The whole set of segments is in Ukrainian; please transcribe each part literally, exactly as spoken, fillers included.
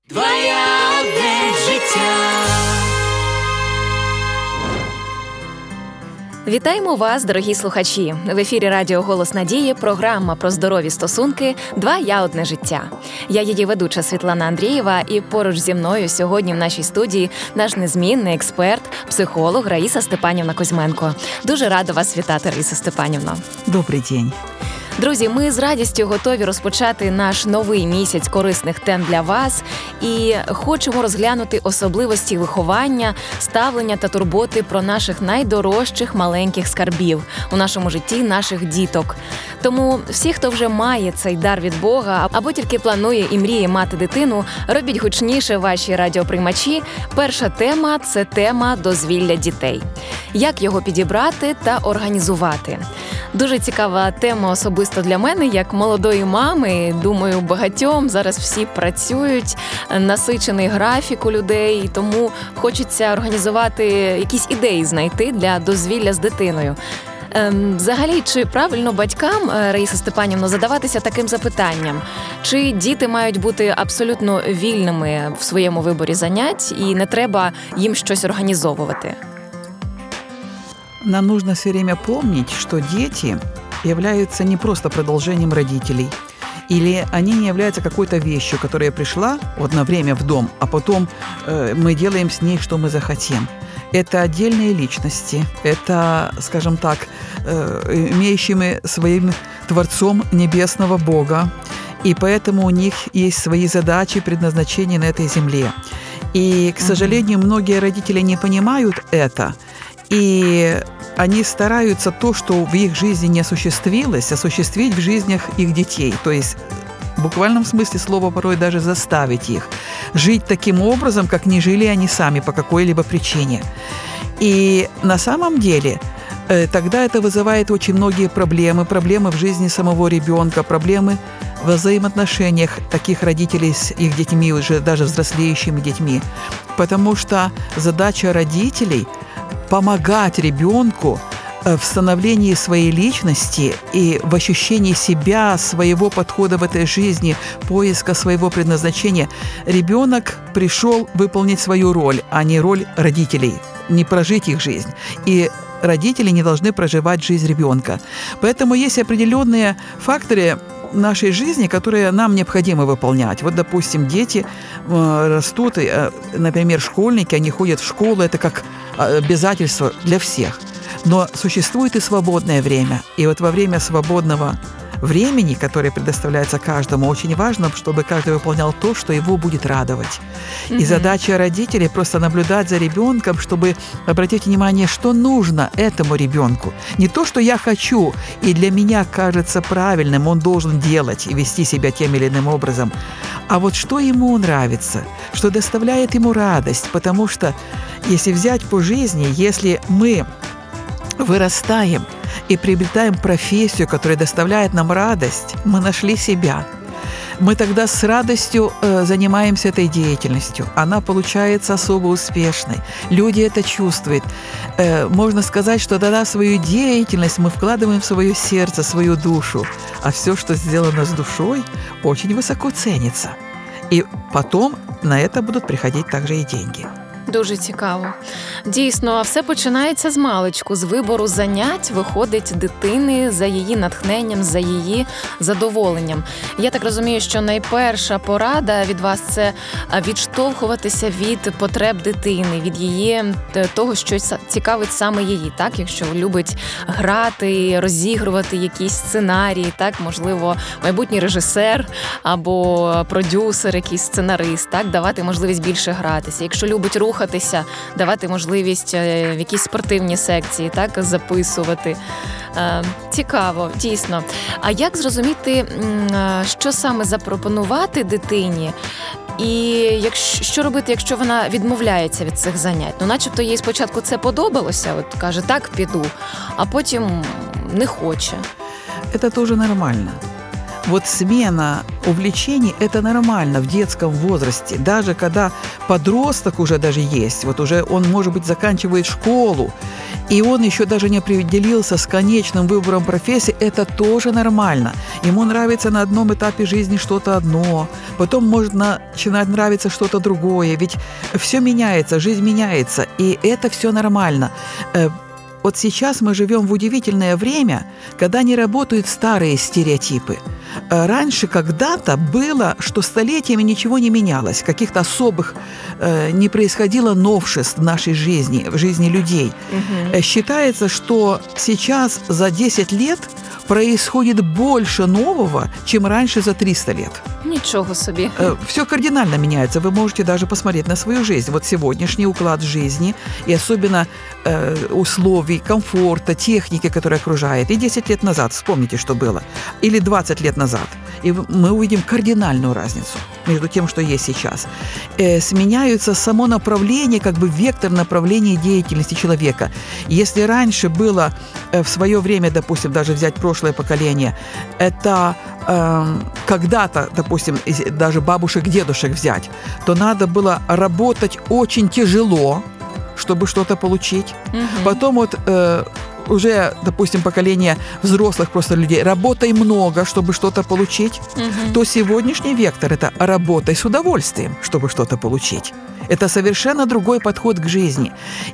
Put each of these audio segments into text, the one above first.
Твоя одне життя. Вітаємо вас, дорогі слухачі! В ефірі Радіо «Голос Надії» програма про здорові стосунки «Два я – одне життя». Я її ведуча Світлана Андрієва, і поруч зі мною сьогодні в нашій студії наш незмінний експерт, психолог Раїса Степанівна Кузьменко. Дуже рада вас вітати, Раїса Степанівна. Добрий день. Друзі, ми з радістю готові розпочати наш новий місяць корисних тем для вас і хочемо розглянути особливості виховання, ставлення та турботи про наших найдорожчих маленьких скарбів у нашому житті наших діток. Тому всі, хто вже має цей дар від Бога або тільки планує і мріє мати дитину, робіть гучніше ваші радіоприймачі. Перша тема – це тема дозвілля дітей. Як його підібрати та організувати? Дуже цікава тема особисто для мене, як молодої мами. Думаю, багатьом зараз всі працюють, насичений графік у людей, тому хочеться організувати якісь ідеї знайти для дозвілля з дитиною. Взагалі, чи правильно батькам, Раїса Степанівна, задаватися таким запитанням? Чи діти мають бути абсолютно вільними в своєму виборі занять і не треба їм щось організовувати? Нам нужно все время помнить, что дети являются не просто продолжением родителей, или они не являются какой-то вещью, которая пришла вот на время в дом, а потом э, мы делаем с ней, что мы захотим. Это отдельные личности, это, скажем так, э, имеющими своим Творцом Небесного Бога, и поэтому у них есть свои задачи, предназначения на этой земле. И, к сожалению, многие родители не понимают это, и они стараются то, что в их жизни не осуществилось, осуществить в жизнях их детей. То есть в буквальном смысле слова порой даже заставить их жить таким образом, как не жили они сами по какой-либо причине. И на самом деле тогда это вызывает очень многие проблемы. Проблемы в жизни самого ребенка, проблемы в взаимоотношениях таких родителей с их детьми, уже даже взрослеющими детьми. Потому что задача родителей – помогать ребенку в становлении своей личности и в ощущении себя, своего подхода в этой жизни, поиска своего предназначения. Ребенок пришел выполнить свою роль, а не роль родителей, не прожить их жизнь. И родители не должны проживать жизнь ребенка. Поэтому есть определенные факторы нашей жизни, которые нам необходимо выполнять. Вот, допустим, дети э, растут, э, например, школьники, они ходят в школу, это как обязательство для всех. Но существует и свободное время. И вот во время свободного времени, которое предоставляется каждому, очень важно, чтобы каждый выполнял то, что его будет радовать. Mm-hmm. И задача родителей просто наблюдать за ребенком, чтобы обратить внимание, что нужно этому ребенку. Не то, что я хочу, и для меня кажется правильным, он должен делать и вести себя тем или иным образом, а вот что ему нравится, что доставляет ему радость. Потому что, если взять по жизни, если мы вырастаем и приобретаем профессию, которая доставляет нам радость, мы нашли себя. Мы тогда с радостью э, занимаемся этой деятельностью. Она получается особо успешной. Люди это чувствуют. Э, можно сказать, что тогда свою деятельность мы вкладываем в свое сердце, свою душу. А все, что сделано с душой, очень высоко ценится. И потом на это будут приходить также и деньги. Дуже цікаво. Дійсно, все починається з маличку, з вибору занять, виходить дитини за її натхненням, за її задоволенням. Я так розумію, що найперша порада від вас – це відштовхуватися від потреб дитини, від її того, що цікавить саме її, так? Якщо любить грати, розігрувати якісь сценарії, так? Можливо, майбутній режисер або продюсер, якийсь сценарист, так? Давати можливість більше гратися. Якщо любить рух, давати можливість в якісь спортивні секції, так, записувати. Цікаво, дійсно. А як зрозуміти, що саме запропонувати дитині? І якщо, що робити, якщо вона відмовляється від цих занять? Ну, начебто їй спочатку це подобалося, от каже, так, піду, а потім не хоче. Это тоже нормально. вот смена увлечений – это нормально в детском возрасте. Даже когда подросток уже даже есть, вот уже он, может быть, заканчивает школу, и он еще даже не определился с конечным выбором профессии, это тоже нормально. Ему нравится на одном этапе жизни что-то одно, потом может начинать нравиться что-то другое. Ведь все меняется, жизнь меняется, и это все нормально. Вот сейчас мы живем в удивительное время, когда не работают старые стереотипы. Раньше когда-то было, что столетиями ничего не менялось, каких-то особых э, не происходило новшеств в нашей жизни, в жизни людей. Угу. Считается, что сейчас за десять лет происходит больше нового, чем раньше за триста лет. Ничего себе. Все кардинально меняется. Вы можете даже посмотреть на свою жизнь. Вот сегодняшний уклад жизни и особенно э, условий, комфорта, техники, которая окружает. И десять лет назад, вспомните, что было. Или двадцать лет назад. И мы увидим кардинальную разницу между тем, что есть сейчас. Э, сменяются само направление, как бы вектор направления деятельности человека. Если раньше было э, в свое время, допустим, даже взять прошлое поколение, это э, когда-то, допустим, даже бабушек, дедушек взять, то надо было работать очень тяжело, чтобы что-то получить. Угу. Потом вот э, уже, допустим, поколение взрослых просто людей, работай много, чтобы что-то получить, угу. то сегодняшний вектор – это работай с удовольствием, чтобы что-то получить. Это совершенно другой подход к жизни.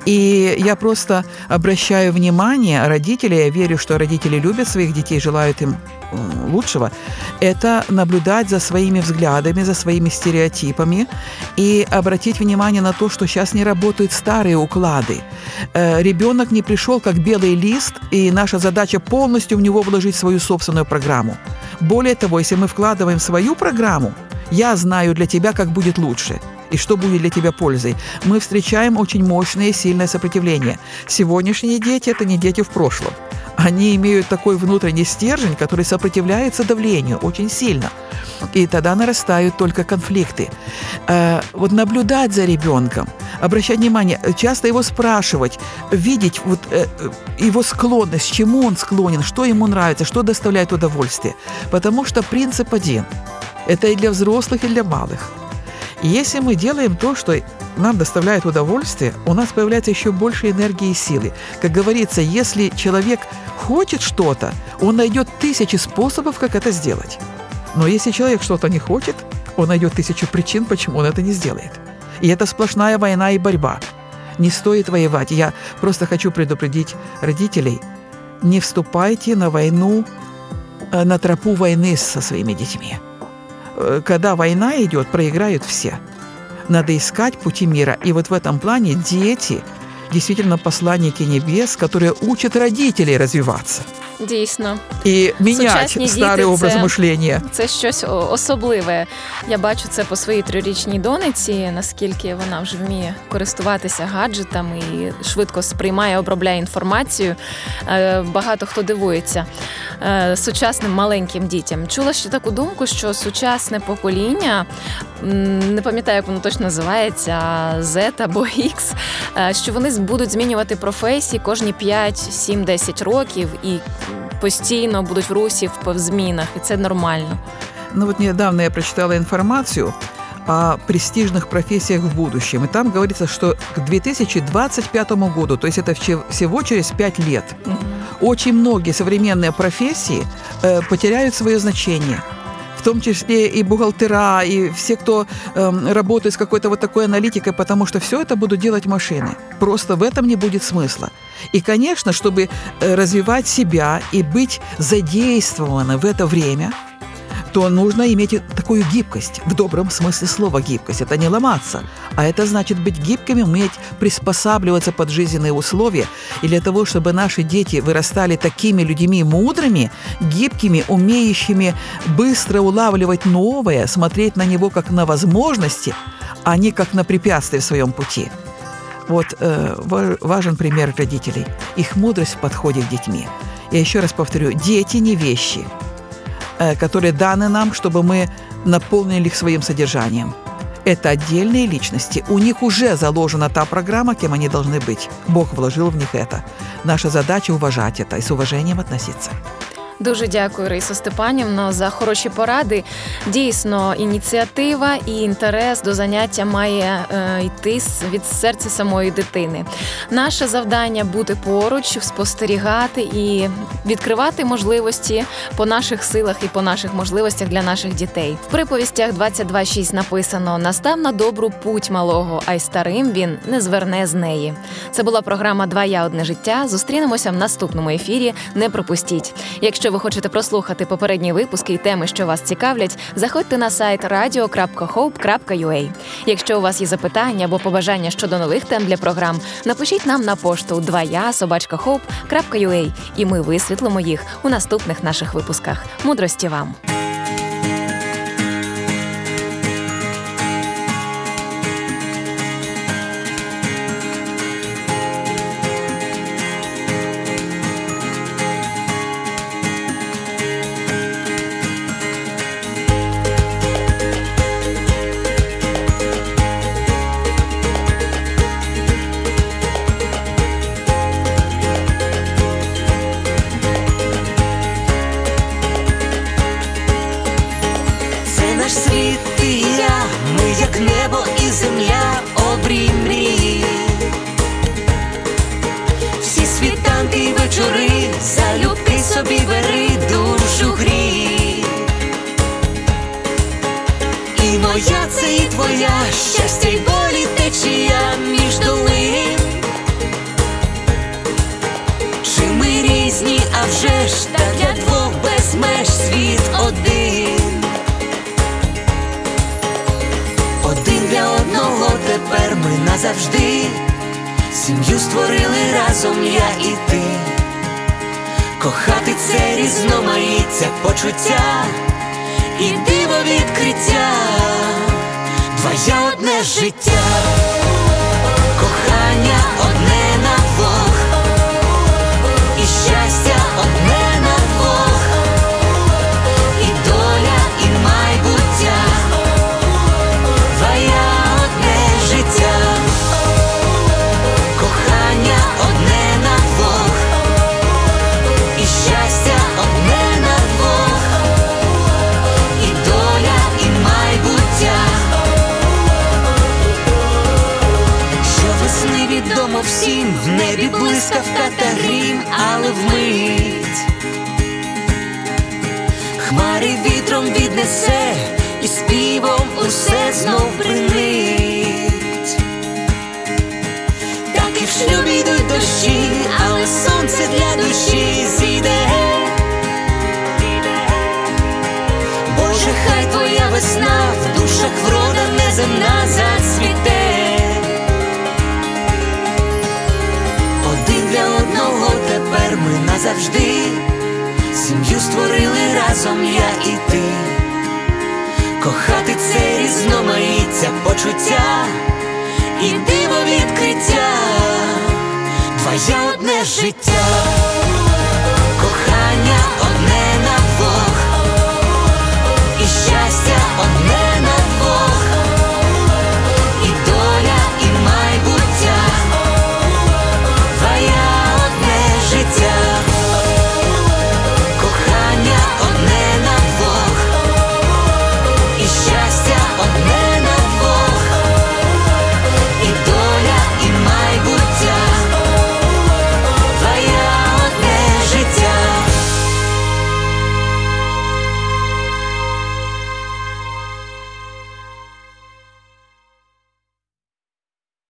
И я просто обращаю внимание родителей, я верю, что родители любят своих детей, желают им лучшего, это наблюдать за своими взглядами, за своими стереотипами и обратить внимание на то, что сейчас не работают старые уклады. Ребенок не пришел как белый лист, и наша задача полностью в него вложить свою собственную программу. Более того, если мы вкладываем свою программу, я знаю для тебя, как будет лучше и что будет для тебя пользой, мы встречаем очень мощное и сильное сопротивление. Сегодняшние дети – это не дети в прошлом. Они имеют такой внутренний стержень, который сопротивляется давлению очень сильно. И тогда нарастают только конфликты. Э, вот наблюдать за ребенком, обращать внимание, часто его спрашивать, видеть вот, э, его склонность, к чему он склонен, что ему нравится, что доставляет удовольствие. Потому что принцип один. Это и для взрослых, и для малых. И если мы делаем то, что нам доставляет удовольствие, у нас появляется еще больше энергии и силы. Как говорится, если человек хочет что-то, он найдет тысячи способов, как это сделать. Но если человек что-то не хочет, он найдет тысячу причин, почему он это не сделает. И это сплошная война и борьба. Не стоит воевать. Я просто хочу предупредить родителей, не вступайте на войну, на тропу войны со своими детьми. Когда война идет, проиграют все. Надо искать пути мира. И вот в этом плане дети действительно посланники небес, которые учат родителей развиваться. Дійсно. І міняти Сучасні старий діти образ це, мишлення. Це щось особливе. Я бачу це по своїй трирічній дониці, наскільки вона вже вміє користуватися гаджетами і швидко сприймає, обробляє інформацію. Багато хто дивується сучасним маленьким дітям. Чула ще таку думку, що сучасне покоління, не пам'ятаю, як воно точно називається, Z або X, що вони будуть змінювати професії кожні п'ять, сім, десять років і постійно будуть в русі, в змінах, і це нормально. Ну вот недавно я прочитала информацию о престижных профессиях в будущем. И там говорится, что к две тысячи двадцать пятому году, то есть это всего через пять лет, угу. очень многие современные профессии э, потеряют свое значение. В том числе и бухгалтера, и все, кто э, работает с какой-то вот такой аналитикой, потому что все это будут делать машины. Просто в этом не будет смысла. И, конечно, чтобы развивать себя и быть задействованным в это время, то нужно иметь такую гибкость, в добром смысле слова гибкость. Это не ломаться, а это значит быть гибкими, уметь приспосабливаться под жизненные условия. И для того, чтобы наши дети вырастали такими людьми мудрыми, гибкими, умеющими быстро улавливать новое, смотреть на него как на возможности, а не как на препятствие в своем пути. Вот э, важен пример родителей. Их мудрость в подходе к детьми. Я еще раз повторю, дети не вещи, э, которые даны нам, чтобы мы наполнили их своим содержанием. Это отдельные личности. У них уже заложена та программа, кем они должны быть. Бог вложил в них это. Наша задача уважать это и с уважением относиться. Дуже дякую, Раїсо Степанівно, за хороші поради. Дійсно, ініціатива і інтерес до заняття має е, йти від серця самої дитини. Наше завдання – бути поруч, спостерігати і відкривати можливості по наших силах і по наших можливостях для наших дітей. В приповістях двадцять два шість написано «Настав на добру путь малого, а й старим він не зверне з неї». Це була програма «Два я, одне життя». Зустрінемося в наступному ефірі. Не пропустіть. Якщо ви хочете прослухати попередні випуски і теми, що вас цікавлять, заходьте на сайт радіо крапка хоуп крапка ю а. Якщо у вас є запитання або побажання щодо нових тем для програм, напишіть нам на пошту два я собачка хоуп крапка ю а, і ми висвітлимо їх у наступних наших випусках. Мудрості вам! Наш світ і я, ми як небо і земля, обрій мрії. Всі світанки й вечори, залюбки собі бери, душу грій. І моя це і твоя, щастя й болі течія між долин. Чи ми різні, а вже ж, та для двох без меж світ один. Один для одного тепер ми назавжди. Сім'ю створили разом я і ти. Кохати це різноманіття почуття і диво відкриття. Два я, одне життя. Кохання одне на двох, і щастя одне на двох, і доля, і майбуття. Твоя одне життя, кохання одне на двох, і щастя одне на двох, і доля, і майбуття. Щовесни відомо всім, в небі блискавка та грім, але вмить хмари вітром віднесе, і співом усе знов бринить. Так і в шлюбі йдуть дощі, але сонце для душі зійде. Боже, хай твоя весна в душах врода неземна зацвіте. Один для одного тепер ми назавжди. Сім'ю створили разом я і ти. Кохати це різноманіття почуття і диво відкриття. Два я, одне життя.